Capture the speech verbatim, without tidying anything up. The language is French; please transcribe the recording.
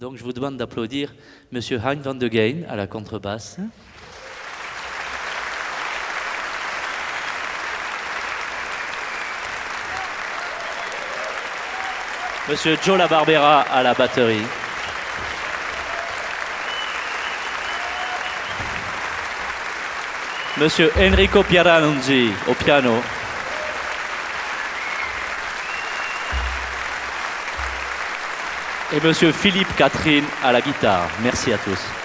Donc je vous demande d'applaudir Monsieur Hein van de Geyn à la contrebasse. Monsieur Joe Labarbera à la batterie. Monsieur Enrico Pieranunzi au piano. Et Monsieur Philippe Catherine à la guitare. Merci à tous.